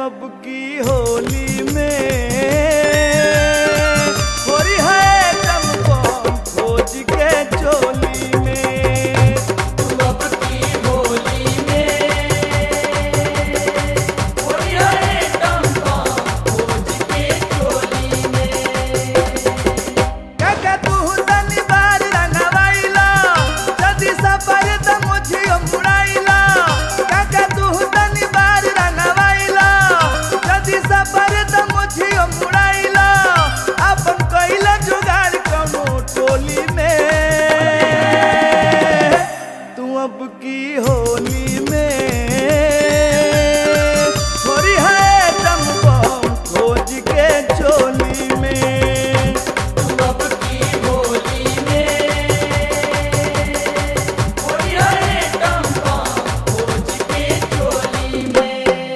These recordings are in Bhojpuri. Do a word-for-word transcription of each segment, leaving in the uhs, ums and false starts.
अब की होली में होरी है दम बम खोज के चोली में। तू अब की होली में होरी है दम बम खोज के चोली में। काका तू शनिवार रंगवाइला जदी सफर त मुझियो मुड़ाइला। काका तू शनिवार रंगवाइला जदी सफर त मुझियो मुड़ाइला। अपन कइला जुगाड़ कमो टोली में तू अब की होली में होरी है दम बम खोज के चोली में। तू अब की होली में होरी है दम बम खोज के चोली में।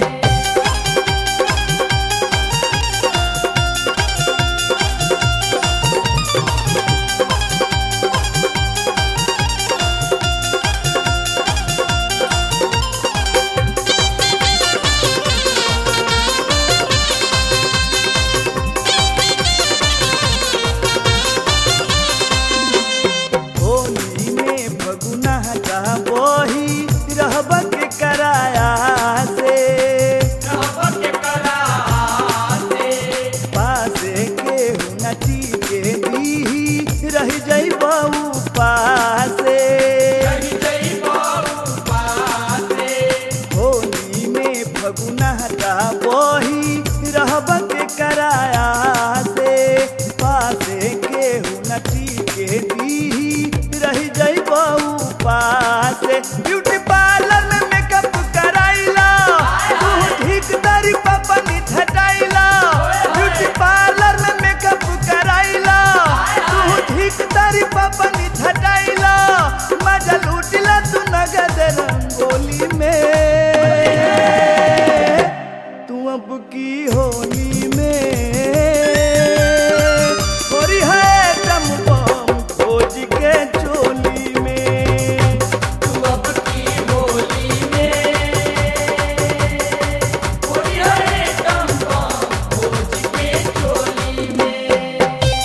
होली में फगुना का बोही रहब के कराया से। रहब के करा से पासे के हुनती के दी रह जइबू पासे। कहीं जई बाबू पासे होली में फगुना का बोही रहब के कराया से। पासे के हुनती के दी रह जइबू पासे। ब्यूटी पार्लर में मेकअप कराइला तू ठीक दरी पपनी हटाइला। ब्यूटी पार्लर में मेकअप कराइला तू ठीक दरी पपनी हटाइला। मजा लूटिला तू नगद रंगोली में तू अब की होली में होरी है दम बम खोज के चोली में। तू अब की होली में होरी है दम बम खोज के चोली में।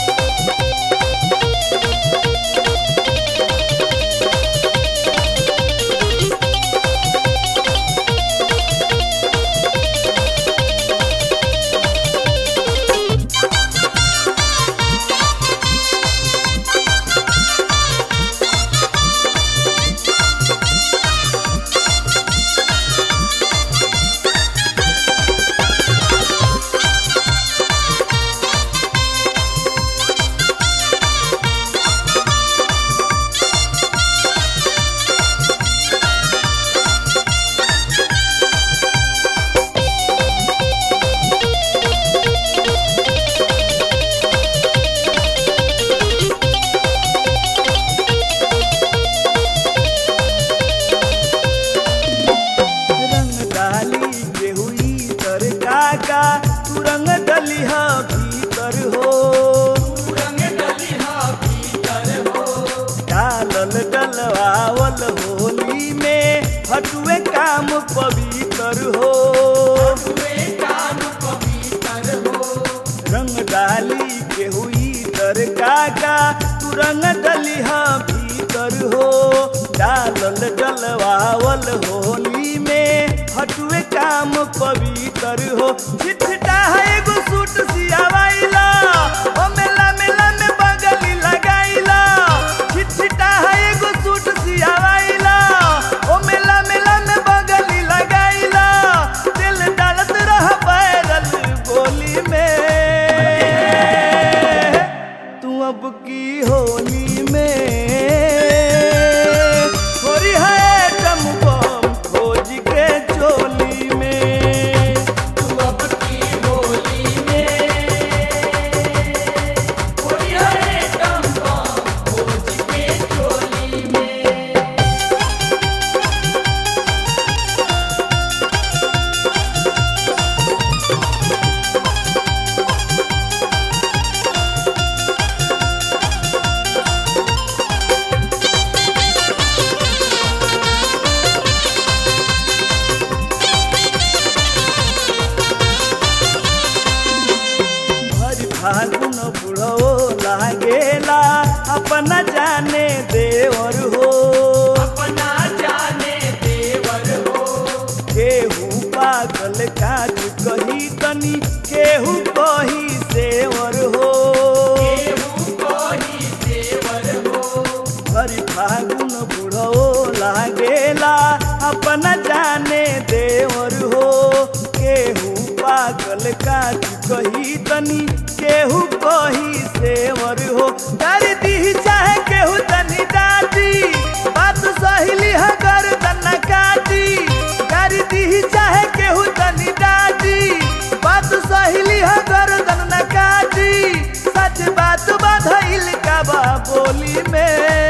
रंग डाली के हुई तर काका तू रंग डलिहा भीतर हो। रंग डलिहा भीतर हो डालल डलवावल होली में हटुए काम पवित्र हो। वे काम पवित्र हो रंग डाली के हुई तर काका तू रंग डलिहा भीतर हो। डालल डलवावल होली में हटुए काम पवित्र हो। छिटछिटा है एगो सूट सियावाइला ओ मेला मेला में बगली लगाइला। छिटछिटा है एगो सूट सियावाइला ओ मेला मेला में बगली लगाइला। दिल डालत रह बैरल गोली में तू अब की होली में होरी है दम बम खोज के चोली में। तू अब की होली फागुन बुढ़ो लागेला अपना जाने देवर हो अपना जाने देवर हो केहू पागल काज कही तनी केहू कही सेवर हो केहू कोही देवर हो हरि फागुन बुढ़ो लागेला अपना जाने देवर हो केहू पागल काज कही तनी केहू कही सेवर हो कर दी चाहे केहू तनी दादी बात सहिली हगर तना काटी कर दी चाहे केहू तनी दादी बात सहिली हगर तना काटी सच बात बाधइल का बा बोली में